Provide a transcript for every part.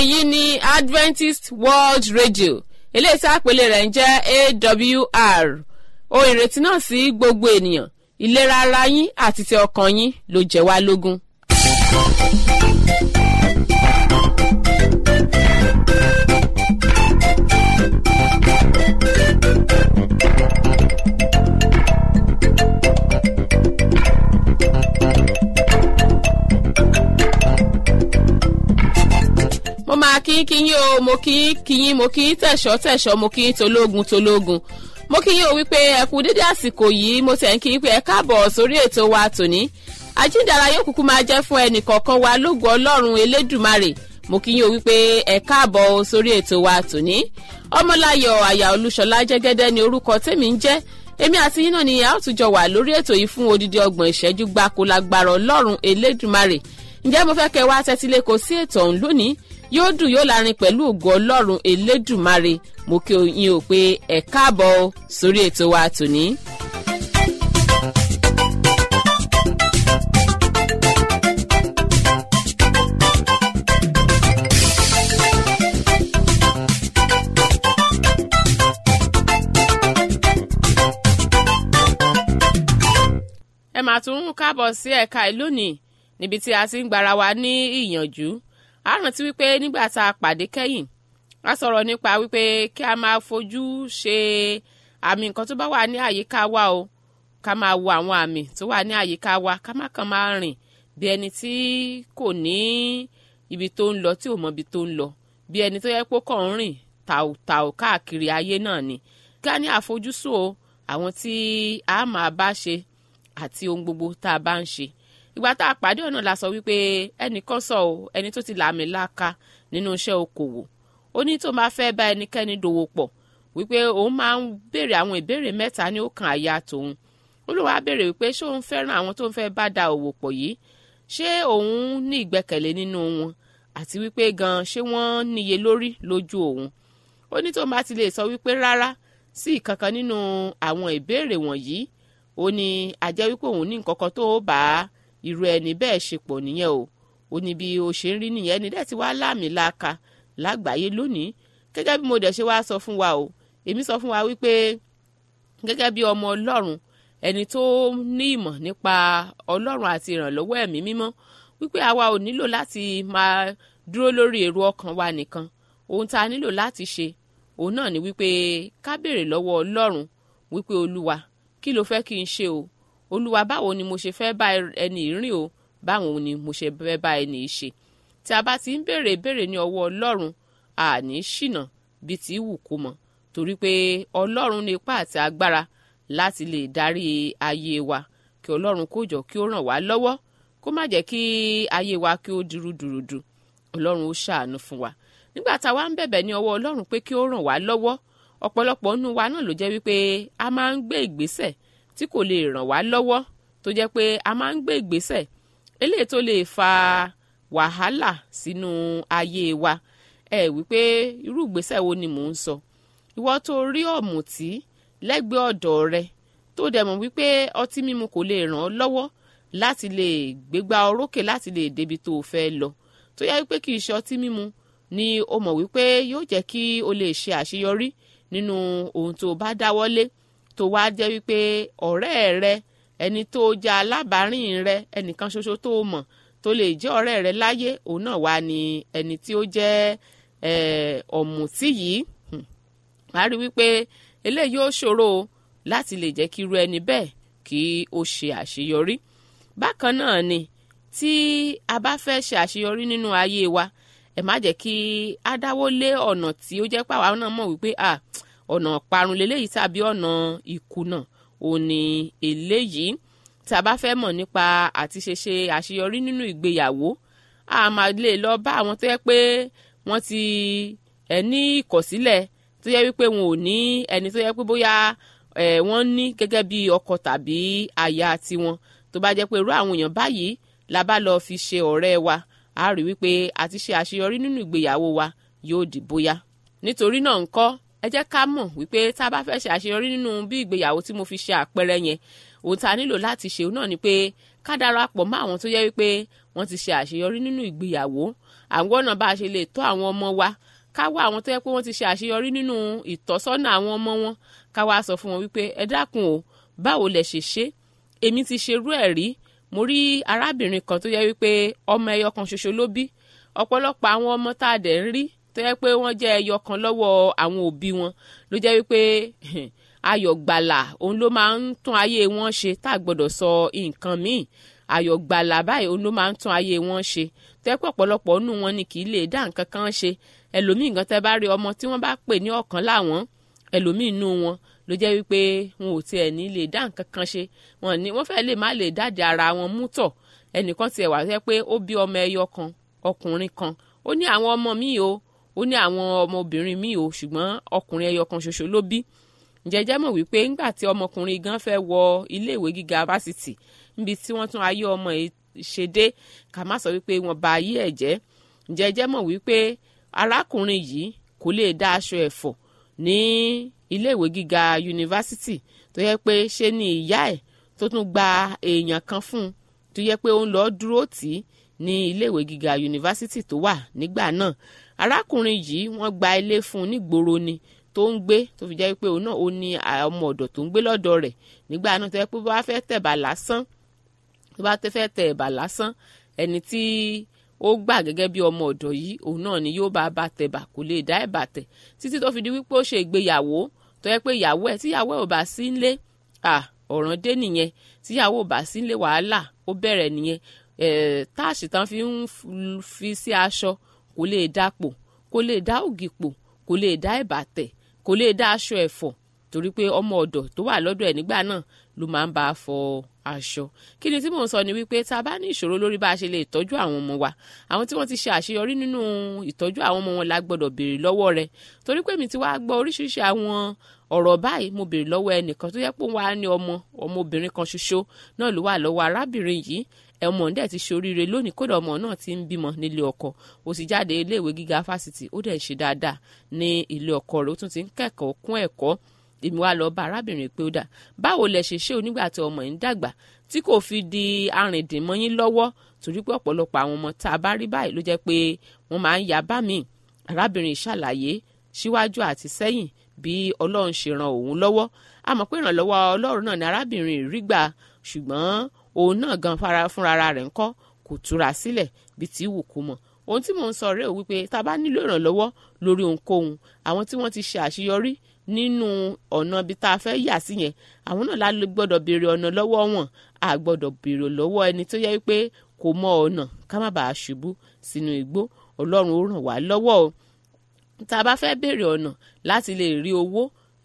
èyí ni Adventist World Radio eléyìí tí àpèlé rẹ̀ ń jẹ́ AWR ohùn ìrètí náà sí gbogbo ènìyàn ìlera ara yín àti ti ọkàn yín ló jẹ́ wá lógún. mo máa kí yín o mo kí yín mo kí tẹ̀ṣọ́ mo kí tológun mo kí yín o wípé ẹ kú dédé àsìkò yìí mo tẹ̀ ń kí yín pé ẹ káàbọ̀ sórí ètò wa tòní àjíǹdàrà yóò kúkú máa jẹ́ fún ẹnì kọ̀ọ̀kan wa lógo ọlọ́run elédùmarè mo kí yín o wípé ẹ káàbọ̀ sórí ètò wa tòní ọmọláyọ̀ àyà olúṣọlá jẹ́gẹ́dẹ́ ni orúkọ tèmi ń jẹ́ èmi àti yín náà ni a ó tún jọ wà lórí ètò yìí fún odidi 30 ìṣẹ́jú gbáko lágbára ọlọ́run elédùmarè ǹjẹ́ mo fẹ́ kẹ́ wá tẹ́tílé kò sí ètò ọ̀hún lónìí yóò dùn yóò lárin pẹ̀lú ògo ọlọ́run elédùmarè mo kí yín o pé ẹ káàbọ̀ sórí ètò wa tòní. ẹ máa tún káàbọ̀ sí ẹ̀ka ìlú ní níbi tí a ti ń gbára wa ní ìyànjú a rántí wípé nígbà tá a pàdé kẹ́yìn a sọ̀rọ̀ nípa wípé kí a máa fojú ṣe àmì nǹkan tó bá wà ní àyíká wa o ká máa wo àwọn àmì tó wà ní àyíká wa ká má kàn máa rìn bí ẹni tí kò ní ibi tó ń lọ tí ò mọ ibi tó ń lọ bí ẹni tó yẹ pé kàn ń rìn tàò káàkiri ayé náà ni ká ní àfojúsùn o àwọn tí a máa bá ṣe àti ohun gbogbo tá a bá ń ṣe ìgbà tá a pàdé ọ̀nà la sọ wípé ẹnìkan sọ o ẹni tó ti làmìlaka nínú iṣẹ́ okòwò ó ní tó máa fẹ́ bá ẹnikẹ́ni dòwò pọ̀ wípé òun máa ń béèrè àwọn ìbéèrè 3 ní ọkàn àyà tòun ó ló wá béèrè wípé ṣé òun fẹ́ràn àwọn tó ń fẹ́ bá da òwò pọ̀ yìí ṣé òun ní ìgbẹ́kẹ̀lé nínú wọn àti wípé gan ṣé wọ́n níye lórí lójú òun ó ní tó máa ti lè sọ wípé rárá sí ìkankan nínú àwọn ìbéèrè wọ̀nyí ó ní àjẹ́ wípé òun ní nǹkan kan tó bá irú ẹni bẹ́ẹ̀ ṣe pọ̀ nìyẹn o ó ní bí ó ṣe ń rí nìyẹn ni dẹ́ ti wá láàmìlaka lágbàáyé lónìí gẹ́gẹ́ bí mo dẹ̀ ṣe wá sọ fún wa o èmi sọ fún wa wípé gẹ́gẹ́ bí ọmọ ọlọ́run ẹni tó ní ìmọ̀ nípa ọlọ́run àti ìrànlọ́wọ́ ẹ̀mí mímọ́ wípé àwa ò nílò láti máa dúró lórí èrò ọkàn wa nìkan ohun tá a nílò láti ṣe òun náà ni wípé ká béèrè lọ́wọ́ ọlọ́run wípé olúwa kí ló fẹ́ kí n ṣe o olúwa báwo ni mo ṣe fẹ́ bá ẹni rìn o báwo ni mo ṣe fẹ́ bá ẹni ṣe tí a bá ti ń béèrè ní ọwọ́ ọlọ́run àní ṣìnà bí ti wù kó mọ̀ torí pé ọlọ́run ní ipá àti agbára láti lè darí ayé wa kí ọlọ́run kó jọ kí ó ràn wá lọ́wọ́ kó má jẹ́ kí ayé wa kí ó dúrúdúrúdú ọlọ́run ó ṣàánú fún wa nígbà táwa ń bẹ̀bẹ̀ ní ọwọ́ ọlọ́run pé kí ó ràn wá lọ́wọ́ ọ̀pọ̀lọpọ̀ nínú wa náà ló jẹ́ wípé a máa ń gbé ìgbésẹ̀ tí kò lè ràn wá lọ́wọ́ tó jẹ́ pé a máa ń gbé ìgbésẹ̀ eléyìí tó lè fa wàhálà sínú ayé wa wípé irú ìgbésẹ̀ wo ni mò ń sọ ìwọ tó rí ọ̀mùtí lẹ́gbẹ̀ẹ́ ọ̀dọ̀ rẹ tó dẹ̀ mọ̀ wípé ọtí mímu kò lè ràn ọ́ lọ́wọ́ láti lè gbégbá orókè láti lè débi tó fẹ́ lọ tó yẹ wípé kì í ṣe ọtí mímu ni o mọ̀ wípé yóò jẹ́ kí o lè ṣe àṣeyọrí nínú ohun tó bá dáwọ́lé tó wá jẹ́ wípé ọ̀rẹ́ rẹ ẹni tó jẹ́ alábàárìn rẹ ẹnìkan ṣoṣo tó mọ̀ tó lè jẹ́ ọ̀rẹ́ rẹ láyé òun náà wá ní ẹni tí ó jẹ́ ọ̀mùtí yìí wá rí wípé eléyìí ó ṣòro láti lè jẹ́ kí irú ẹni bẹ́ẹ̀ kí ó ṣe àṣeyọrí bákan náà ni tí a bá fẹ́ ṣe àṣeyọrí nínú ayé wa ẹ má jẹ́ kí a dáwọ́ lé ọ̀nà tí ó jẹ́ pàwọn náà mọ̀ wípé ọ̀nà parun leléyìí tàbí ọ̀nà ìkùnà òun ni eléyìí tí a bá fẹ́ mọ̀ nípa àti ṣe àṣeyọrí nínú ìgbéyàwó a máa lè lọ bá àwọn tó yẹ pé wọ́n ti ní ìkọ̀sílẹ̀ tó yẹ wípé wọn ò ní ẹni tó yẹ pé bóyá wọ́n ní gẹ́gẹ́ bí ọkọ tàbí aya tiwọn tó bá jẹ́ pé irú àwọn èèyàn báyìí la bá lọ fi ṣe ọ̀rẹ́ wa a rí wípé àti ṣe àṣeyọrí nínú ìgbéyàwó wa yóò di bóyá nítorí náà ńkọ́ ẹ jẹ́ ká mọ̀ wípé tá a bá fẹ́ ṣe àṣeyọrí nínú bí ìgbéyàwó tí mo fi ṣe àpẹẹrẹ yẹn ohun tá a nílò láti ṣe náà ni pé ká darapọ̀ mọ́ àwọn tó yẹ wípé wọ́n ti ṣe àṣeyọrí nínú ìgbéyàwó. àwọn ọ̀nà bá a ṣe lè tọ́ àwọn ọmọ wa, ká wá àwọn tó yẹ pé wọ́n ti ṣe àṣeyọrí nínú ìtọ́sọ́nà àwọn ọmọ wọn, ká wá sọ fún wọn wípé ẹ dákun o, báwo lẹ ṣe ṣe, èmi ti ṣerú ẹ̀ rí. mo rí arábìnrin kan tó yẹ wípé ọmọ ẹyọ kan ṣoṣo ló bí. ọ̀pọ̀lọpọ̀ àwọn ọmọ tá a dẹ̀ ń rí tó yẹ pé wọ́n jẹ́ ẹyọ kan lọ́wọ́ àwọn òbí wọn ló jẹ́ wípé ayọ̀ gbàlà òun ló máa ń tún ayé wọn ṣe, tá a gbọ́dọ̀ sọ nǹkan míì. ayọ̀ gbàlà báyìí òun ló máa ń tún ayé wọn ṣe, tó yẹ pé ọ̀pọ̀lọpọ̀ nínú wọn ni kì í lè dá nǹkan kan ṣe. ẹlòmíì gan tẹ́ bá rí ọmọ tí wọ́n bá pè ní ọ̀kan láwọn, ẹlòmíì nínú wọn ló jẹ́ wípé wọn ò tiẹ̀ ní lè dá nǹkan kan ṣe, wọ́n fẹ́ lè má lè dáde ara wọn mú tọ̀. ẹnìkan tiẹ̀ wà jẹ́ pé ó bí ọmọ ẹyọ kan, ọkùnrin kan, ó ní àwọn ọmọ míì o, ó ní àwọn ọmọbìnrin míì o, ṣùgbọ́n ọkùnrin ẹyọ kan ṣoṣo ló bí. jẹ́jẹ́ mọ̀ wípé ńgbà tí ọmọkùnrin gan fẹ́ wọ iléèwé gíga fásitì, níbi tí wọ́n tún ayé ọmọ yìí ṣe dé, ká má sọ wípé wọ́n bà ayé ẹ̀ jẹ́. jẹ́jẹ́ mọ̀ wípé arákùnrin yìí kò lè dá aṣọ ẹ̀fọ̀ ní iléèwé gíga yunifásitì, tó yẹ pé ṣe ni ìyá ẹ̀ tó tún gba èèyàn kan fún un, tó yẹ pé ó ń lọ dúró tì í ní iléèwé gíga yunifásitì tó wà nígbà náà. arákùnrin yìí wọ́n gba ilé fún un nígboro ni tó ń gbé, tó fi jẹ́ pé òun náà ó ní ọmọ ọ̀dọ̀ tó ń gbé lọ́dọ̀ rẹ̀ nígbà náà, tó yẹ pé bó bá fẹ́ tẹ̀bà lásán, tó bá fẹ́ tẹ̀ ẹ̀bà lásán, ẹni tí ó gbà gẹ́gẹ́ bí ọmọ ọ̀dọ̀ yìí òun náà ni yóò bá tẹ̀bà, kò lè dá ẹ̀bà tẹ̀ títí tó fi di wípé ó ṣe ìgbéyàwó, tó yẹ pé tíyàwó ẹ̀ ò bá sí nílé, ọ̀ràn dé nìyẹn. tíyàwó ò bá sí nílé, wàhálà ó bẹ̀rẹ̀ nìyẹn. táàṣì tán fi sí aṣọ kò lè dàpò, kò lè dá ògì pò, kò lè dá ẹ̀bà tẹ̀, kò lè dá aṣọ ẹ̀fọ̀, torí pé ọmọ ọ̀dọ̀ tó wà lọ́dọ̀ ẹ̀ nígbà náà ló máa ń bá a fọ aṣọ. kí ni tí mò ń sọ ni wípé tá a bá ní ìṣòro lórí bá a ṣe lè tọ́jú àwọn ọmọ wa, àwọn tí wọ́n ti ṣe àṣeyọrí nínú ìtọ́jú àwọn ọmọ wọn la gbọ́dọ̀ béèrè lọ́wọ́ rẹ̀. torí pé mi ti wá gbọ́ oríṣiríṣi àwọn ọ̀rọ̀ báyìí, mo béèrè lọ́wọ́ ẹnìkan tó yẹ pé wọ́n á ní ọmọbìnrin kan ṣoṣo náà ló wà lọ́wọ́ arábìnrin yìí. ọmọ dẹ̀ ti ṣoríire lónìí, kódà ọmọ náà ti ń bímọ nílé ọkọ, ó sì jáde iléèwé gíga fásitì, ó dẹ̀ ṣe dáadáa ní ilé ọkọ rẹ̀, ó tún ti ń kẹ́kọ̀ọ́ kún ẹ̀kọ́. èmi wá lọ bá arábìnrin pé ó dà, báwo lẹ ṣe ṣe onígbà tí ọmọ yìí ń dàgbà tí kò fi di arìndìnmọ́yín lọ́wọ́, torí pé ọ̀pọ̀lọpọ̀ àwọn ọmọ tá a bá rí báyìí ló jẹ́ pé wọ́n máa ń ya bá mi. arábìnrin ṣàlàyé síwájú àti sẹ́yìn bí ọlọ́run ṣe ran òun lọ́wọ́. a mọ̀ pé ìrànlọ́wọ́ ọlọ́run náà ni arábìnrin rí gbà, ṣùgbọ́n òun náà gan fúnra rẹ̀ ńkọ́ kò túra sílẹ̀ bí tí wù kó mọ̀. ohun tí mò ń sọ rèé wípé tá a bá nílò ìrànlọ́wọ́ lórí ohunkóhun, àwọn tí wọ́n ti ṣe àṣeyọrí nínú ọ̀nà bí tá a fẹ́ yà sí yẹn, àwọn náà la gbọ́dọ̀ béèrè ọ̀nà lọ́wọ́ wọn. a gbọ́dọ̀ béèrè lọ́wọ́ ẹni tó yẹ wípé kò mọ ọ̀nà, ká má bàa ṣubú sínú igbó. ọlọ́run ó ràn wá lọ́wọ́ o. tá a bá fẹ́ béèrè ọ̀nà láti lè rí owó,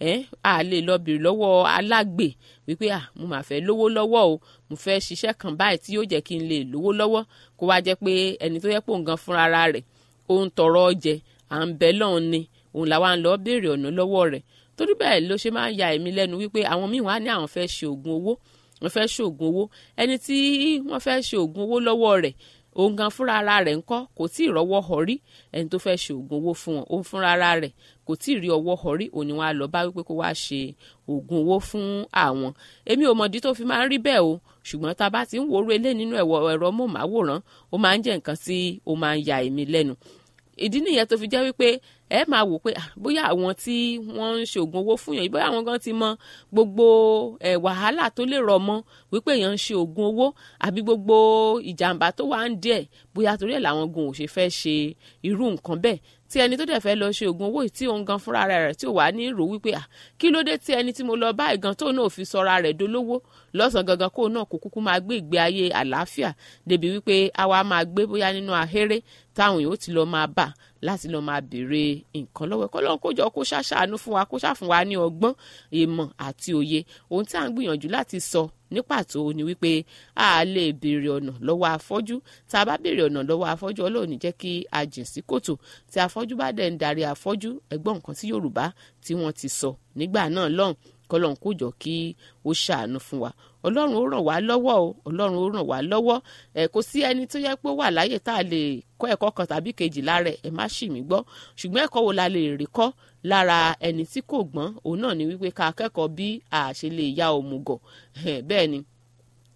a lè lọ béèrè lọ́wọ́ alágbe wípé mo máa fẹ́ lówó lọ́wọ́ o, mo fẹ́ ṣiṣẹ́ kan báyìí tí yóò jẹ́ kí n lè lówó lọ́wọ́, kó wá jẹ́ pé ẹni tó yẹ pé òun gan fúnra rẹ̀ òun tọrọ jẹ, à ń bẹ lọ́hùn ni òun làwa ń lọ béèrè ọ̀nà lọ́wọ́ rẹ̀. torí bẹ́ẹ̀ ló ṣe máa ń ya èmi lẹ́nu wípé àwọn míì wá ní àwọn fẹ́ ṣe oògùn owó, wọ́n fẹ́ ṣe oògùn owó, ẹni tí wọ́n fẹ́ ṣe oògùn owó lọ́wọ́ rẹ̀ òun gan fúnra ara rẹ̀ ńkọ́ kò tí ì rọ́wọ́ họrí. ẹni tó fẹ́ ṣe oògùn owó fún wọn òun fúnra ara rẹ̀ kò tí ì rí ọwọ́ họrí, òun ni wọ́n á lọ bá wípé kó wá ṣe oògùn owó fún àwọn. èmi ò mọ̀dí tó fi máa ń rí bẹ́ẹ̀ o, ṣùgbọ́n tá a bá ti ń wòrò ilé nínú ẹ̀rọ móhùnmáwòrán, ó máa ń jẹ́ nǹkan tí ó máa ń ya èmi lẹ́nu. ìdí nìyẹn tó fi jẹ́ wípé ẹ máa wò pé bóyá àwọn tí wọ́n ń ṣe oògùn owó fún yàn, bóyá àwọn gan ti mọ gbogbo wàhálà tó lè rọ̀ mọ́ wípé èèyàn ń ṣe oògùn owó, àbí gbogbo ìjàmbá tó wà ń díẹ̀, bóyá torí ẹ̀ làwọn gan ò ṣe fẹ́ ṣe irú nǹkan bẹ́ẹ̀. tí ẹni tó dẹ̀ fẹ́ lọ ṣe oògùn owó tí òun gan fúnra rẹ̀ tí ò wá ní rò wípé kí ló dé tí ẹni tí mo lọ bá ìgan tó náà fi sọra rẹ̀ dolówó lọ́sàn gangan kó náà kó kúkú máa gbé ìgbé ayé àlàáfíà, débi wípé àwa máa gbé bóyá nínú ahéré táwọn yóò ti lọ máa bà láti lọ máa béèrè nǹkan lọ́wọ́ ẹ̀. kọ́lọ́n kó jọ kó ṣàṣàánú fún wa, kó ṣàfún wa ní ọgbọ́n, ìmọ̀ àti òye. ohun tí à ń gbìyànjú láti sọ ní pàtó ni wípé a lè béèrè ọ̀nà lọ́wọ́ afọ́jú. tá a bá béèrè ọ̀nà lọ́wọ́ afọ́jú, Ọlọ́run ní jẹ́ kí a jìn sí kòtò. tí afọ́jú bá dẹ̀ ń darí afọ́jú, ẹgbọ́n nǹkan tí Yorùbá tí wọ́n ti sọ nígbà náà lọ́hùn. kọ́lọ́n kó jọ kí ó ṣàánú fún wa. Ọlọ́run ó ràn wá lọ́wọ́ o, Ọlọ́run ó ràn wá lọ́wọ́. kò sí ẹni tó yẹ pé ó wà láyé tá a lè kọ́ ẹ̀kọ́ kan tàbí kejì lára ẹ̀, má ṣì mí gbọ́. ṣùgbọ́n ẹ̀kọ́ wo la lè rí kọ́ lára ẹni tí kò gbọ́n? òun náà ni wípé ká kẹ́kọ̀ọ́ bí a ṣe lè ya òmùgọ̀. bẹ́ẹ̀ ni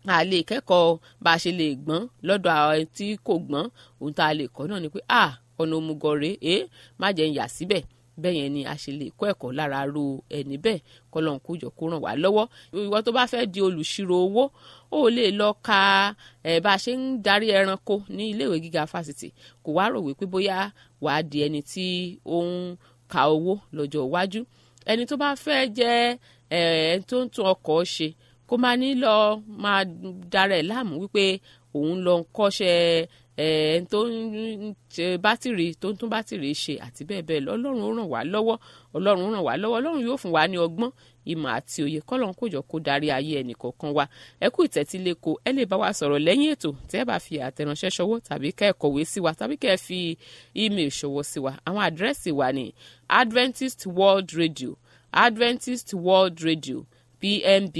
a lè kẹ́kọ̀ọ́ bá a ṣe lè gbọ́n lọ́dọ̀ àwọn tí kò gbọ́n. Ohun tá a lè kọ́ náà ni pé ọ̀nà òmùgọ̀ rèé má jẹ́ ń yà síbẹ̀. Bẹ́ẹ̀ yẹn ni a ṣe lè kọ́ ẹ̀kọ́ lára ro ẹni bẹ́ẹ̀. kọ́lọ́n kó jọ kó ràn wá lọ́wọ́. Ìwọ tó bá fẹ́ di olùṣirò owó ó lè lọ ka bá a ṣe ń darí ẹranko ní iléèwé gíga fásitì. Kò wá rò wípé bóyá wàá di ẹni tí ó ń ka owó lọ́jọ́ iwájú. Ẹni tó bá fẹ́ jẹ́ ẹni tó ń tún ọkọ̀ ṣe kó máa ní lọ máa dára ẹ̀ láàmú wípé òun lọ ń kọ́ṣẹ́ tó ń ṣe bátìrì tó ń tún bátìrì ṣe àti bẹ́ẹ̀ bẹ́ẹ̀ lọ. Ọlọ́run ó ràn wá lọ́wọ́. Ọlọ́run ràn wá lọ́wọ́. Ọlọ́run yóò fún wa ní ọgbọ́n ìmọ̀ àti òye. Kọ́lọ́run kó jọ kó darí ayé ẹnì kọ̀ọ̀kan wa. Ẹ kú ìtẹ́tíléko. Ẹ lè bá wa sọ̀rọ̀ lẹ́yìn ètò tẹ́ ẹ bá fi àtẹ̀ránṣẹ́ ṣọwọ́ tàbí kẹ́ ẹ kọ̀wé sí wa tàbí kẹ́ ẹ fi email ṣọwọ́ sí wa. Àwọn àdírẹ́sì wa ní Adventist World Radio, Adventist World Radio, PMB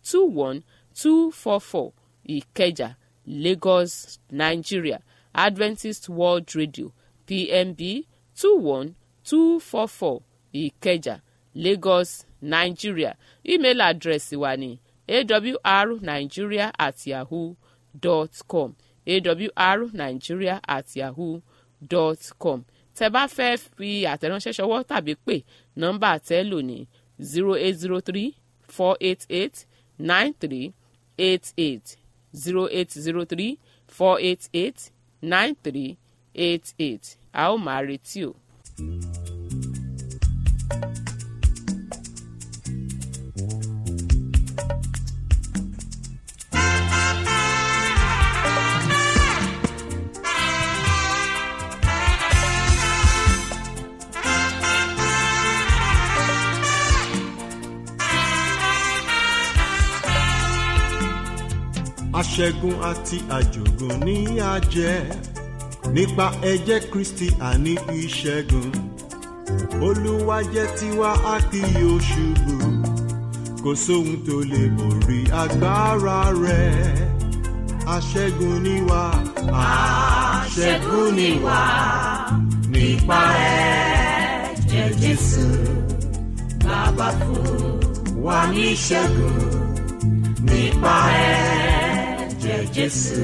21244 Ìkẹjà, Lagos, Nigeria. Adventist World Radio, PMB 21244 Ìkẹjà, Lagos, Nigeria. Email address wa ni awrnigeria@yahoo.com, awrnigeria@yahoo.com. Tẹ́ bá fẹ́ fi àtẹ̀ránṣẹ́ ṣọwọ́ tàbí pè nọ́mbà tẹ́lò ní 0803 488 9388, 0803 488 9388. A ó máa retí o. Aṣẹ́gun àti àjògùn ní àjẹ́ nípa ẹ̀jẹ̀ Kristi àní ìṣẹ́gun. Olúwa jẹ́ tiwa a kì yóò ṣubú, kò sóhun tó lè borí agbára rẹ̀. Aṣẹ́gun ni wá, aṣẹ́gun ni wá nípa ẹ̀jẹ̀ Jésù. Bàbá fún wa ní ìṣẹ́gun nípa ẹ̀jẹ̀ Jésù.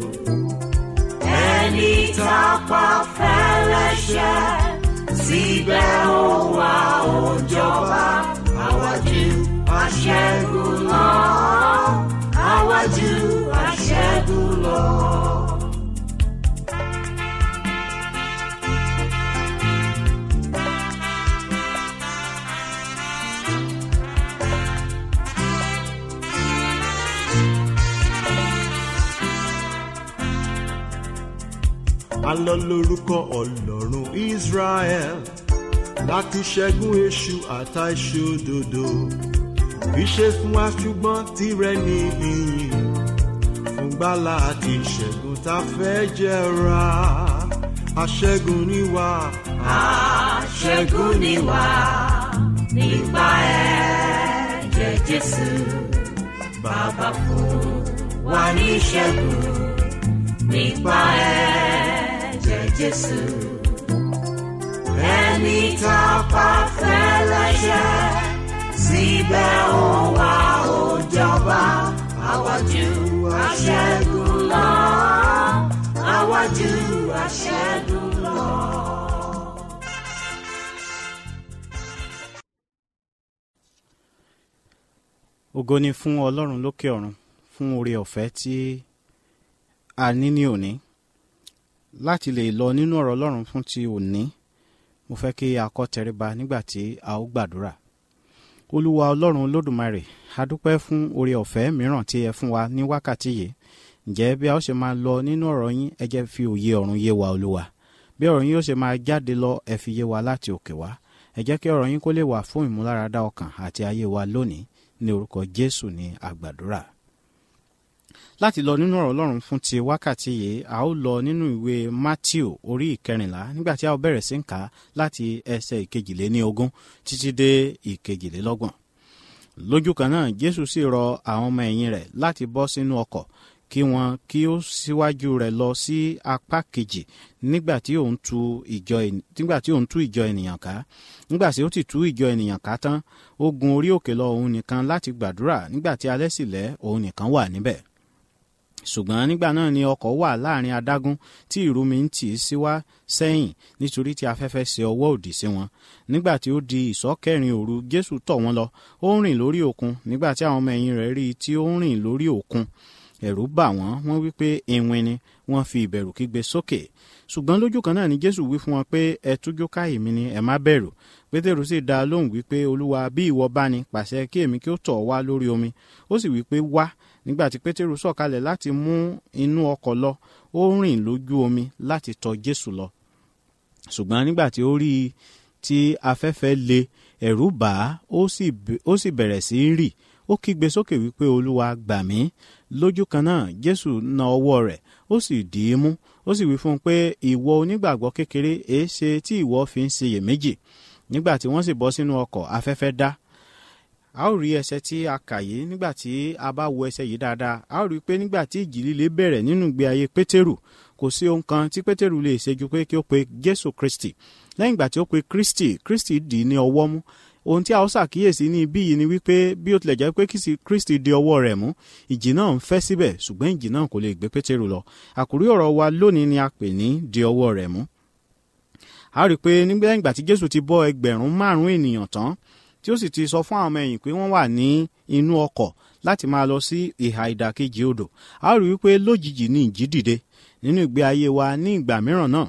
Ẹni tá a pa fẹ́lẹ́ṣẹ̀, síbẹ̀ ó wá ó jọba. Àwa jù aṣẹ́gun lọ, àwa jù aṣẹ́gun lọ. Alọ́ lórúkọ Ọlọ́run Israel láti ṣẹ́gun èṣù àtàìṣòdodo. Ìṣe fún wa ṣùgbọ́n tìrẹ ní ìyìn, fún gbàlà àti ìṣẹ́gun tá fẹ́ jẹra. Aṣẹ́gun ni wá, aṣẹ́gun ni wá nípa ẹ̀jẹ̀ Jésù. Bàbá fún wa ní ìṣẹ́gun nípa ẹ̀jẹ̀ Jésù. Ẹni tá a pa fẹ́lẹ́ṣẹ̀, síbẹ̀ ó wá ó jọba. Àwa jù aṣẹ́gun lọ, àwa jù aṣẹ́gun lọ. Ògo ni fún Ọlọ́run lókè ọ̀run fún oore ọ̀fẹ́ tí a ní ní òní láti lè lọ nínú ọ̀rọ̀ Ọlọ́run fún ti òní. Mo fẹ́ kí a kọ́ tẹríba nígbà tí a ó gbàdúrà. Olúwa Ọlọ́run Olódùmarè, a dúpẹ́ fún oore ọ̀fẹ́ mìíràn tí ẹ fún wa ní wákàtí yìí. Ǹjẹ́ bí a ó ṣe máa lọ nínú ọ̀rọ̀ yín, ẹ jẹ́ fi òye ọ̀run yé wa Olúwa. Bí ọ̀rọ̀ yín ó ṣe máa jáde lọ, ẹ fi yé wa láti òkè wá. Ẹ jẹ́ kí ọ̀rọ̀ yín kó lè wà fún ìmúláradá ọkàn àti ayé wa lónìí. Ní orúkọ Jésù ni a gbàdúrà. Láti lọ nínú ọ̀rọ̀ Ọlọ́run fún ti wákàtí yìí, a ó lọ nínú ìwé Mátíù orí 14 nígbàtí a ó bẹ̀rẹ̀ sí ń kà láti ẹsẹ̀ 22 títí dé 22. Lójú kan náà Jésù sì rọ àwọn ọmọ ẹ̀yìn rẹ̀ láti bọ́ sínú ọkọ̀ kí wọn kí ó síwájú rẹ̀ lọ sí apá kejì nígbàtí òun tú ìjọ ènìyàn ká. Nígbàtí ó ti tú ìjọ ènìyàn ká tán, ó gun orí òkè lọ òun nìkan láti gbàdúrà. Nígbàtí alẹ́ sì lẹ́, òun nìkan wà níbẹ̀. ṣùgbọ́n nígbà náà ni ọkọ̀ wà láàrin adágún tí ìrumi ń tì í síwá sẹ́yìn nítorí tí afẹ́fẹ́ ṣe ọwọ́ òdì sí wọn. nígbà tí ó di ìsọ́kẹrin òru, Jésù tọ̀ wọ́n lọ, ó ń rìn lórí òkun. nígbà tí àwọn ọmọ ẹ̀yìn rẹ̀ rí i tí ó ń rìn lórí òkun, ẹ̀rù bà wọ́n, wọ́n wí pé iwin ni, wọ́n fi ìbẹ̀rù kígbe sókè. ṣùgbọ́n lójú kan náà ni Jésù wí fún wọn pé ẹ tújú ká èmi ni, ẹ má bẹ̀rù. Pétérù sì dá a lóhùn wípé Olúwa, bí ìwọ bá ní, pàṣẹ kí èmi kí ó tọ̀ ọ́ wá lórí omi. Ó sì wípé wá. nígbà tí Pétérù sọ̀kalẹ̀ láti mú inú ọkọ̀ lọ, ó rìn lójú omi láti tọ̀ Jésù lọ. ṣùgbọ́n nígbà tí ó rí i tí afẹ́fẹ́ le, ẹ̀rù bà á, ó sì bẹ̀rẹ̀ sí í rì. ó kígbe sókè wípé Olúwa, gbà mí. lójú kan náà Jésù na ọwọ́ rẹ̀, ó sì dì í mú. ó sì wí fún un pé ìwọ onígbàgbọ́ kékeré, èéṣe tí ìwọ fi ń ṣiyèméjì? nígbà tí wọ́n sì bọ́ sínú ọkọ̀, afẹ́fẹ́ dá. a ó rí ẹsẹ̀ tí a kà yìí. nígbà tí a bá wo ẹsẹ̀ yìí dáadáa, a ó rí pé nígbà tí ìjì líle bẹ̀rẹ̀ nínú ìgbé ayé Pétérù, kò sí ohun kan tí Pétérù lè ṣe ju pé kí ó pe Jésù Kristi. lẹ́yìn ìgbà tí ó pe Kristi dì í ní ọwọ́ mú. ohun tí a ó ṣàkíyèsí ní ibí yìí ni wípé bí ó tilẹ̀ jẹ́ pé Kristi di ọwọ́ rẹ̀ mú, ìjì náà ń fẹ́ síbẹ̀, ṣùgbọ́n ìjì náà kò lè gbé Pétérù lọ. àkòrí ọ̀rọ̀ wa lónìí ni a pè ní di ọwọ́ rẹ̀ mú. a rí i pé nígbà ìgbà tí Jésù ti bọ́ 5,000 ènìyàn tán, tí ó sì ti sọ fún àwọn ọmọ ẹ̀yìn pé wọ́n wà ní inú ọkọ̀ láti máa lọ sí ìhà ìdàkejì odò, a rí i pé lójijì ni ìjì dìde. nínú ìgbé ayé wa ní ìgbà mìíràn náà,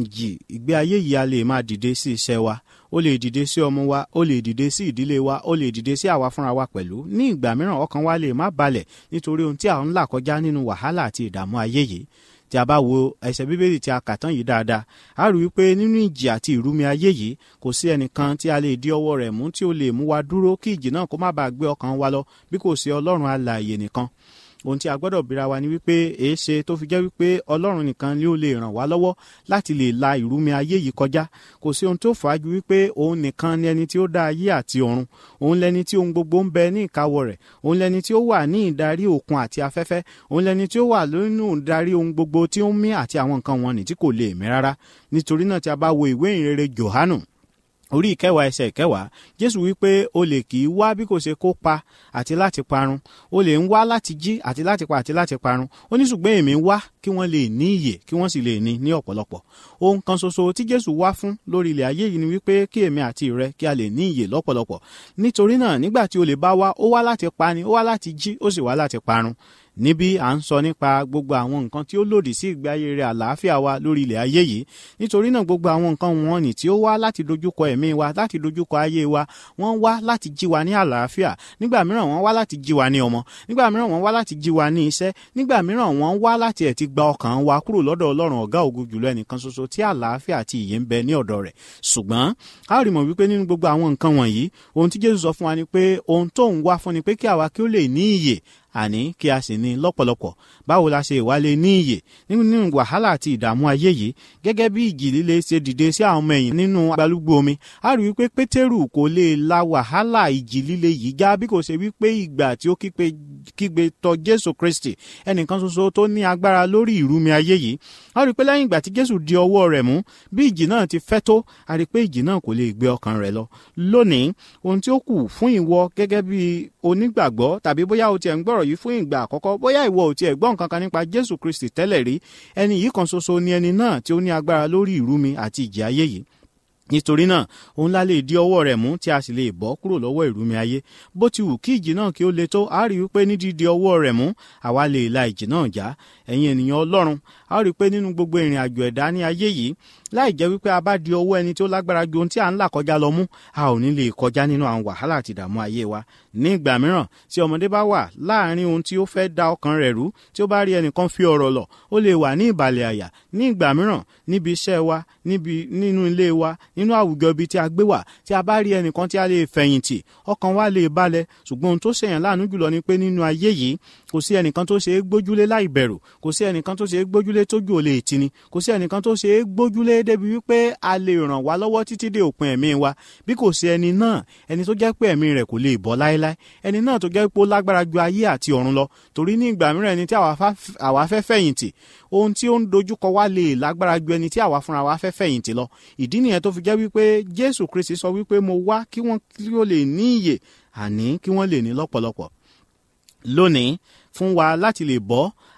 ìgbé ayé yìí a lè máa dìde sí iṣẹ́ wa, ó lè dìde sí ọmọ wa, ó lè dìde sí ìdílé wa, ó lè dìde sí àwa fúnra wa pẹ̀lú. ní ìgbà mìíràn ọkàn wa lè má balẹ̀ nítorí ohun tí a ń là kọjá nínú wàhálà àti ìdààmú ayé yìí. tí a bá wo ẹsẹ̀ bíbélì tí a kà tán yìí dáadáa, a rí wípé nínú ìjì àti ìrúmi ayé yìí, kò sí ẹnìkan tí a lè di ọwọ́ rẹ̀ mú tí ó lè mú wa dúró kí ìjì náà kó má bàa gbé ọkàn wa lọ, bí kò sí Ọlọ́run alààyè nìkan. ohun tí a gbọ́dọ̀ bira wa ni wípé èéṣe tó fi jẹ́ wípé Ọlọ́run nìkan ni ó lè ràn wá lọ́wọ́ láti lè la ìrúmi ayé yìí kọjá. kò sí ohun tó fà á ju wípé òun nìkan ni ẹni tí ó dá ayé àti ọ̀run. òun lẹni tí ohun gbogbo ń bẹ ní ìkáwọ́ rẹ̀. òun lẹni tí ó wà ní ìdarí òkun àti afẹ́fẹ́. òun lẹni tí ó wà nínú ìdarí ohun gbogbo tí ó ń mí àti àwọn nǹkan wọ̀nnì tí kò lè mí rárá. nítorí náà tí a bá wo ìwé ìhìnrere Jòhánù orí 10 ẹsẹ̀ 10, Jésù wípé olè kì í wá bí kò ṣe kó pa àti láti parun. olè ń wá láti jí àti láti pa àti láti parun. ó ní ṣùgbọ́n èmi wá kí wọ́n lè ní ìyè, kí wọ́n sì lè ní ọ̀pọ̀lọpọ̀. ohun kan ṣoṣo tí Jésù wá fún lórí ilẹ̀ ayé yìí ni wípé kí èmi àti ìrẹ kí a lè ní ìyè lọ́pọ̀lọpọ̀. nítorí náà nígbà tí olè bá wá, ó wá láti pani, ó wá láti jí, ó sì wá láti parun. níbí à ń sọ nípa gbogbo àwọn nǹkan tí ó lòdì sí ìgbé ayé rẹ̀ àlàáfíà wa lórí ilẹ̀ ayé yìí. nítorí náà gbogbo àwọn nǹkan wọ̀nyí tí ó wá láti dojúkọ ẹ̀mí wa, láti dojúkọ ayé wa, wọ́n wá láti jí wa ní àlàáfíà. nígbà mìíràn wọ́n wá láti jí wa ní ọmọ, nígbà mìíràn wọ́n wá láti jí wa ní iṣẹ́, nígbà mìíràn wọ́n wá láti ẹ̀ ti gba ọkàn wa kúrò lọ́dọ̀ Ọlọ́run ọ̀gá ògo jùlọ, ẹnìkan ṣoṣo tí àlàáfíà àti ìyè ń bẹ ní ọ̀dọ̀ rẹ̀. ṣùgbọ́n a rí mọ̀ wípé nínú gbogbo àwọn nǹkan wọ̀nyí, ohun tí Jésù sọ fún wa ni pé ohun tó ń wá fún ni pé kí àwa kí ó lè ní ìyè, àní kí a sì ní lọ́pọ̀lọpọ̀. báwo la ṣe ìwálé ní ìyè nínú wàhálà àti ìdààmú ayé yìí? gẹ́gẹ́ bí ìjì líle ṣe dìde sí àwọn ọmọ ẹ̀yìn nínú agbalúgbú omi, a rí wípé Pétérù kò lè la wàhálà ìjì líle yìí já bí kò ṣe wípé ìgbà tí ó kígbe tọ̀ Jésù Kristi, ẹnìkan ṣoṣo tó ní agbára lórí ìrúmi ayé yìí. a rí pé lẹ́yìn ìgbà tí Jésù di ọwọ́ rẹ̀ mú, bí ìjì náà ti fẹ́ tó, a rí pé ìjì náà kò lè gbé ọkàn rẹ̀ lọ. lónìí ohun tí ó kù fún ìwọ gẹ́gẹ́ bí onígbàgbọ́, tàbí bóyá o tiẹ̀ ń gbọ́rọ̀ yìí fún ìgbà àkọ́kọ́, bóyá ìwọ ò tiẹ̀ gbọ́ nǹkan kan nípa Jésù Kristi tẹ́lẹ̀ rí, ẹni yìí kan ṣoṣo ni ẹni náà tí ó ní agbára lórí ìrúmi àti ìjì ayé yìí. nítorí náà òun la lè di ọwọ́ rẹ̀ mú tí a sì lè bọ́ kúrò lọ́wọ́ ìrúmi ayé. bó ti wù kí ìjì náà kí ó le tó, a rí wípé ní dídi ọwọ́ rẹ̀ mú, àwa lè la ìjì náà já. ẹ̀yin ènìyàn Ọlọ́run, a rí pé nínú gbogbo ìrìn àjò ẹ̀dá ní ayé yìí, láì jẹ́ wípé a bá di ọwọ́ ẹni tí ó lágbára ju ohun tí a ń là kọjá lọ mú, a ò ní lè kọjá nínú àwọn wàhálà àti ìdààmú ayé wa. ní ìgbà mìíràn tí ọmọdé bá wà láàrin ohun tí ó fẹ́ da ọkàn rẹ̀ rú, tí ó bá rí ẹnìkan fi ọ̀rọ̀ lọ̀, ó lè wà ní ìbàlẹ̀ àyà. ní ìgbà mìíràn níbi iṣẹ́ wa, nínú ilé wa, nínú àwùjọ ibi tí a gbé wà, tí a bá rí ẹnìkan tí a lè fẹ̀yìntì, ọkàn wa lè balẹ̀. ṣùgbọ́n ohun tó ṣèyàn láàánú jùlọ ni pé nínú ayé yìí kò sí ẹnìkan tó ṣe é gbójúlé láì bẹ̀rù, kò sí ẹnìkan tó ṣe é gbójúlé tójú ò lè tì ni, kò sí ẹnìkan tó ṣe é gbójúlé débi wípé a lè ràn wá lọ́wọ́ títí dé òpin ẹ̀mí wa, bí kò sí ẹni náà, ẹni tó jẹ́ pé ẹ̀mí rẹ̀ kò lè bọ́ láéláé, ẹni náà tó jẹ́ pé ó lágbára ju ayé àti ọ̀run lọ. torí ní ìgbà mìíràn ẹni tí àwa fẹ́ fẹ̀yìntì, ohun tí ó ń dojúkọ wa lè lágbára ju ẹni tí àwa fúnra wa fẹ́ fẹ̀yìntì lọ. ìdí nìyẹn tó fi jẹ́ wípé Jésù Kristi sọ wípé mo wá kí wọ́n lè ní ìyè, àní kí wọ́n lè ní lọ́pọ̀lọpọ̀. lónìí fún wa láti lè bọ́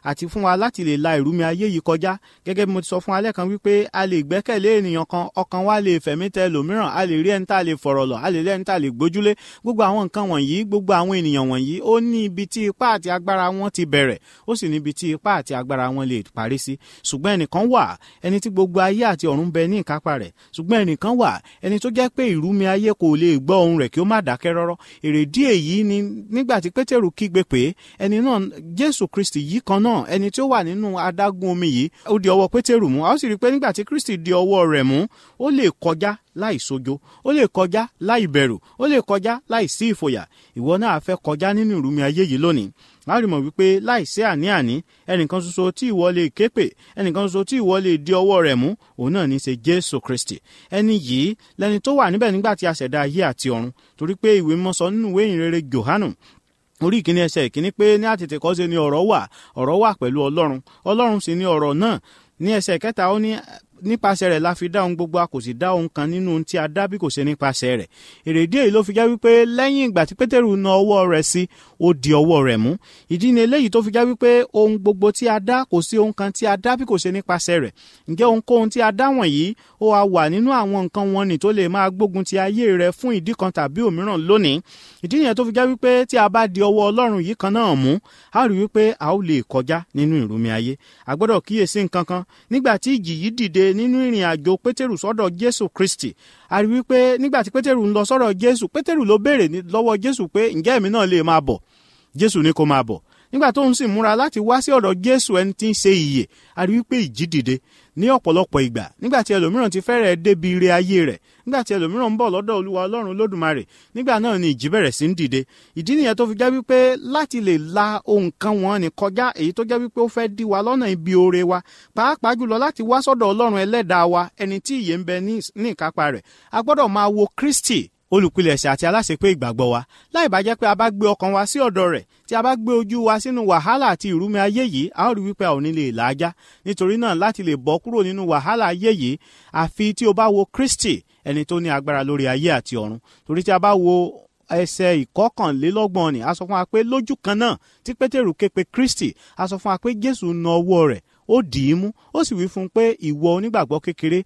àti fún wa láti lè la ìrúmi ayé yìí kọjá. Gẹ́gẹ́ bí mo ti sọ fún alẹ́ kan wípé a lè gbẹ́kẹ̀lé ènìyàn kan, ọkàn wa lè fẹ̀mí tẹ ẹlòmíràn, a lè rí ẹni tá a lè fọ̀rọ̀ lọ̀, a lè rí ẹni tá a lè gbójúlé. Gbogbo àwọn nǹkan wọ̀nyí, gbogbo àwọn ènìyàn wọ̀nyí, ó ní ibi tí ipá àti agbára wọn ti bẹ̀rẹ̀, ó sì ní ibi tí ipá àti agbára wọn lè parí sí. Ṣùgbọ́n ẹnìkan wà, ẹni tí gbogbo ayé àti ọ̀run bẹ ní ìkápá rẹ̀. Ṣùgbọ́n ẹnìkan wà, ẹni tó jẹ́ pé ìrúmi ayé kò lè gbọ́ ohùn rẹ̀ kí ó má dákẹ́ rọ́rọ́. Èrèdí èyí ni nígbà tí Pétérù kígbe pé ẹni náà Jésù Kristi yìí kan náà, ẹni tí ó wà nínú adágún omi yìí, ó di ọwọ́ Pétérù mú. A ó sì rí i pé nígbà tí Kristi di ọwọ́ rẹ̀ mú, ó lè kọjá láì sojo, ó lè kọjá láì bẹ̀rù, ó lè kọjá láì sí ìfòyà. Ìwọ náà fẹ́ kọjá nínú ìrúmi ayé yìí lónìí. A rí mọ̀ wípé láìsí àní-àní, ẹnìkan ṣoṣo tí ìwọ lè ké pè, ẹnìkan ṣoṣo tí ìwọ lè di ọwọ́ rẹ̀ mú, òun náà ní ṣe Jésù Kristi. Ẹni yìí lẹni tó wà níbẹ̀ nígbà tí a ṣẹ̀dá ayé àti ọ̀run, torí pé ìwé mímọ́ sọ nínú ìwé ìhìnrere Jòhánù orí ìkíní ẹsẹ̀ ìkíní pé ní àtètèkọ́ṣe ni ọ̀rọ̀ wà pẹ̀lú Ọlọ́run, Ọlọ́run sì ni ọ̀rọ̀ náà. Ní ẹsẹ̀ kẹta ó ní nípasẹ̀ rẹ̀ la fi dá ohun gbogbo, a kò sì dá ohun kan nínú ohun tí a dá bí kò ṣe nípasẹ̀ rẹ̀. Èrèdí èyí ló fi jẹ́ wípé lẹ́yìn ìgbà tí Pétérù na ọwọ́ rẹ̀ sí, ó di ọwọ́ rẹ̀ mú. Ìdí ni eléyìí tó fi jẹ́ wípé ohun gbogbo tí a dá, kò sí ohun kan tí a dá bí kò ṣe nípasẹ̀ rẹ̀. Ǹjẹ́ ohunkóhun tí a dá wọ̀nyí ó wà nínú àwọn nǹkan wọn ni tó lè máa gbógun ti ayé rẹ̀ fún ìdí kan tàbí òmíràn lónìí. Ìdí nìyẹn tó fi jẹ́ wípé tí a bá di ọwọ́ Ọlọ́run yìí kan náà mú, a rí wípé a ó lè kọjá nínú ìrúmi ayé. A gbọ́dọ̀ kíyèsí nǹkan kan. Nígbà tí ìjì yìí dìde nínú ìrìn àjò Pétérù sọ́dọ̀ Jésù Kristi, a rí wípé nígbà tí Pétérù ń lọ sọ́dọ̀ Jésù, Pétérù ló béèrè lọ́wọ́ Jésù pé ǹjẹ́ èmi náà lè máa bọ̀? Jésù ní kó máa bọ̀. Nígbà tó ń sì múra láti wá sí ọ̀dọ̀ Jésù ẹni tí ń ṣe ìyè, a rí wípé ìjì dìde ní ọ̀pọ̀lọpọ̀ ìgbà. Nígbà tí ẹlòmíràn ti fẹ́rẹ̀ débi ire ayé rẹ̀, nígbà tí ẹlòmíràn ń bọ̀ lọ́dọ̀ Olúwa Ọlọ́run Olódùmarè, nígbà náà ni ìjì bẹ̀rẹ̀ sí ń dìde. Ìdí nìyẹn tó fi jẹ́ wípé láti lè la ohun kan wọn ní kọjá, èyí tó jẹ́ wípé ó fẹ́ dí wa lọ́nà ibi oore wa, pàápàá jùlọ láti wá sọ́dọ̀ Ọlọ́run Ẹlẹ́dàá wa, ẹni tí ìyè ń bẹ ní ìkápá rẹ̀. A gbọ́dọ̀ máa wo Kristi, olùpilẹ̀ṣẹ̀ àti aláṣepé ìgbàgbọ́ wa. Láì bá jẹ́ pé a bá gbé ọkàn wa sí ọ̀dọ̀ rẹ̀, tí a bá gbé ojú wa sínú wàhálà àti ìrúmi ayé yìí, a ó rí wípé a ò ní lè làájá. Nítorí náà láti lè bọ́ kúrò nínú wàhálà ayé yìí, àfi tí o bá wo Kristi, ẹni tó ní agbára lórí ayé àti ọ̀run. Torí tí a bá wo ẹsẹ̀ ìkọkànlélọ́gbọ̀n ni a sọ fún wa pé lójú kan náà tí Pétérù ké pe Kristi, a sọ fún wa pé Jésù na ọwọ́ rẹ̀, ó dì í mú, ó sì wí fún un pé ìwọ onígbàgbọ́ kékeré,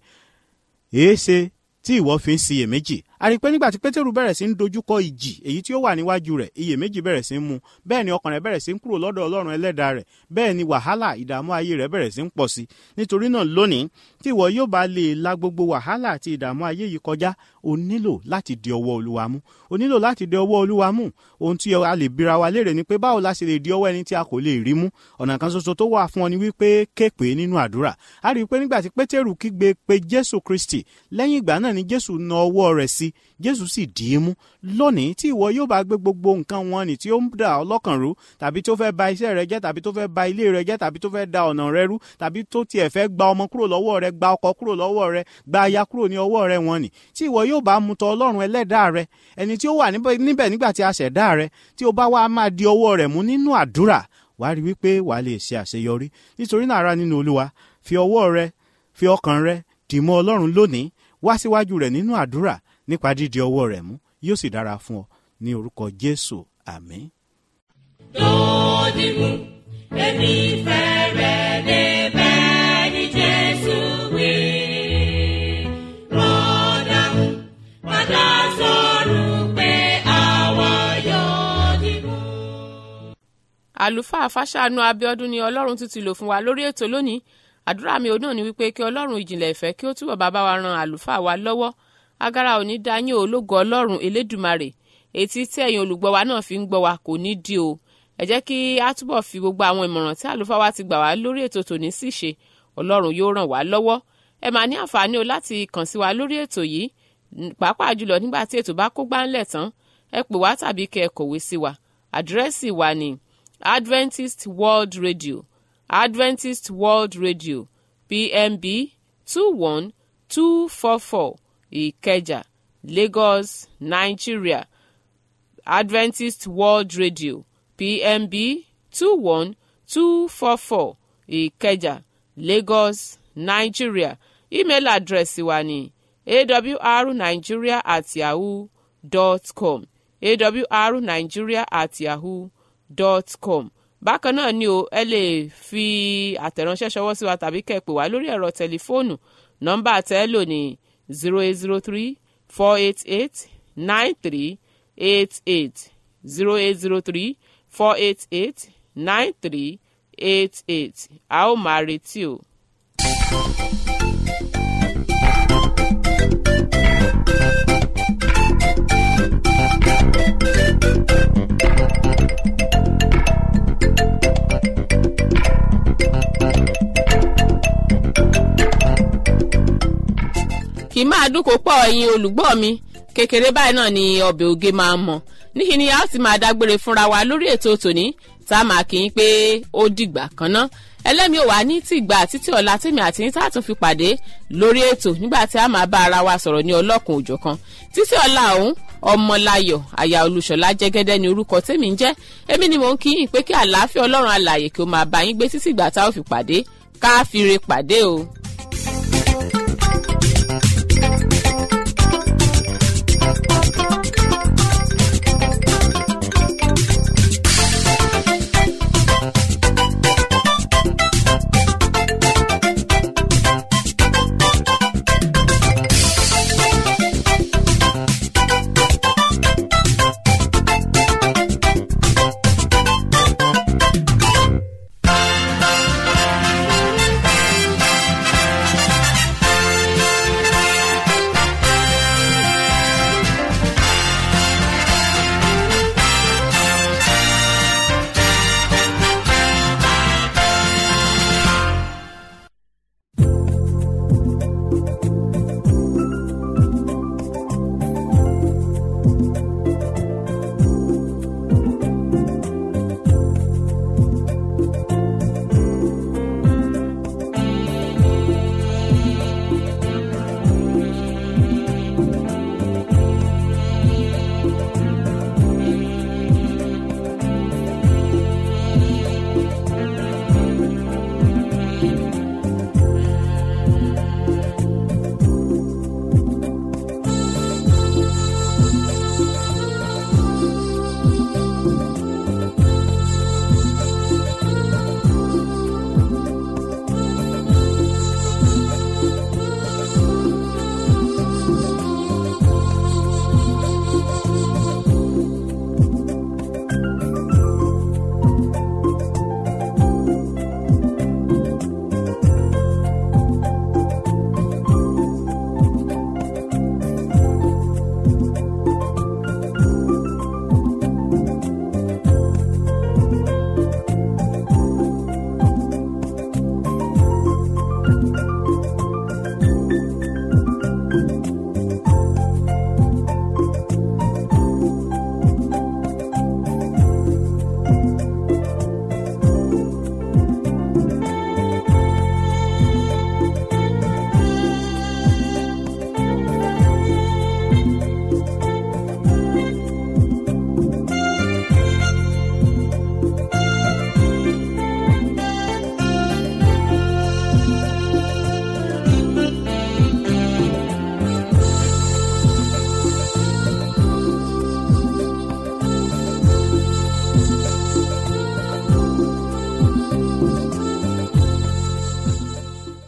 èéṣe tí ìwọ fi ń ṣiyèméjì. A rí pé nígbà tí Pétérù bẹ̀rẹ̀ sí ń dojúkọ ìjì èyí tí ó wà níwájú rẹ̀, iyèméjì bẹ̀rẹ̀ sí ń mú, bẹ́ẹ̀ ni ọkàn rẹ̀ bẹ̀rẹ̀ sí ń kúrò lọ́dọ̀ Ọlọ́run Ẹlẹ́dàá rẹ̀, bẹ́ẹ̀ ni wàhálà ìdààmú ayé rẹ̀ bẹ̀rẹ̀ sí ń pọ̀ sí. Nítorí náà lónìí tí ìwọ yóò bá lè la gbogbo wàhálà àti ìdààmú ayé yìí kọjá, o nílò láti di ọwọ́ Olúwa mú. O nílò láti di ọwọ́ Olúwa mú. Ohun tí a lè bira wa léèrè ni pé báwo la ṣe lè di ọwọ́ ẹni tí a kò lè rí mú? Ọ̀nà kan ṣoṣo tó wà fún ọ ni wípé ké pè nínú àdúrà. A rí pé nígbà tí Pétérù kígbe pé Jésù Kristi, lẹ́yìn ìgbà náà ni Jésù na ọwọ́ rẹ̀ sí, Jésù sì dì í mú. Lónìí tí ìwọ yóò bá gbé gbogbo nǹkan wọn ni tí ó ń dà ọ́ lọ́kàn rú, tàbí tó fẹ́ ba iṣẹ́ rẹ jẹ́, tàbí tó fẹ́ ba ilé rẹ jẹ́, tàbí tó fẹ́ da ọ̀nà rẹ rú, tàbí tó tiẹ̀ fẹ́ gba ọmọ kúrò lọ́wọ́ rẹ, gba ọkọ kúrò lọ́wọ́ rẹ, gba aya kúrò ní ọwọ́ rẹ wọn ni, tí ìwọ yóò bá mú tọ̀ Ọlọ́run Ẹlẹ́dàá rẹ, ẹni tí ó wà níbẹ̀ nígbà tí a ṣẹ̀dá rẹ, tí ó bá wá máa di ọwọ́ rẹ̀ mú nínú àdúrà, wàá rí wípé wàá lè ṣe àṣeyọrí. Nítorí náà ará nínú Olúwa, fi ọwọ́ rẹ, fi ọkàn rẹ dì mọ́ Ọlọ́run lónìí, wá síwájú rẹ̀ nínú àdúrà nípa dídi ọwọ́ rẹ̀ mú, yóò sì dára fún ọ ní orúkọ Jésù. Àmín. Dòdìmú, èmi fẹ́ rẹ̀ débẹ̀ ní Jésù wí. Rọ́dàmú, padà sọ̀rọ̀ pé àwa yóò dìmú. Àlùfáà Fáṣàánú Abíọ́dún ni Ọlọ́run tún ti lò fún wa lórí ètò lónìí. Àdúrà mi òun náà ni wípé kí Ọlọ́run ìjìnlẹ̀ ìfẹ́ kí ó túbọ̀ bàbá wa ran àlùfáà wa lọ́wọ́. Agara ò ní dá yín ológo Ọlọ́run Elédùmarè, etí tí ẹ̀yin olùgbọ́ wa náà fi ń gbọ́ wa kò ní dí o. Ẹ jẹ́ kí a túbọ̀ fi gbogbo àwọn ìmọ̀ràn tí àlùfáà wa ti gbà wá lórí ètò tòní sí ṣe. Ọlọ́run yóò ràn wá lọ́wọ́. Ẹ máa ní àǹfààní o láti kàn sí wa lórí ètò yìí, pàápàá jùlọ nígbà tí ètò bá kó gbáńlẹ̀ tán. Ẹ pè wá tàbí kẹ́ ẹ kọ̀wé sí wa. Àdírẹ́sì wa ni Adventist World Radio, Adventist World Radio, PMB 21244, Ìkẹjà, Lagos, Nigeria. Adventist World Radio, PMB 21244, Ìkẹjà, Lagos, Nigeria. Email address wa ni awrnigeria@yahoo.com, awrnigeria@yahoo.com. bákan náà ni o ẹ lè fi àtẹ̀ránṣẹ́ ṣọwọ́ sí wa tàbí kẹ́ ẹ pè wá lórí ẹ̀rọ tẹlifóònù nọ́mbà tẹ́ ẹ lò ní 0803-488-9388 0803-488-9388 a ó máa retí o. kì í máa dúnkò pọ̀ ẹ̀yin olùgbọ́ mi kékeré báyìí náà ni ọbẹ̀ oge máa ń mọ̀ níkì ni a ó ti máa dágbére fúnra wa lórí ètò tòní tá a máa kí n pé ó dìgbà kan ná ẹlẹ́mi ò wá ní tìgbà títí ọ̀la tèmi àti ní tààtún fi pàdé lórí ètò nígbà tí a máa bá ara wa sọ̀rọ̀ ní ọlọ́kùn òjọ̀kan títí ọ̀la ọ̀hún ọmọláyọ̀ àyà olùṣọ́lá jẹ́gẹ́dẹ́ ni orúkọ tèmi ń jẹ́ èmi ni mò ń kí yín pé kí àlàáfíà ọlọ́run alààyè kí ó máa bá yín gbé títí ìgbà tá a ó fi pàdé ká fi re pàdé o.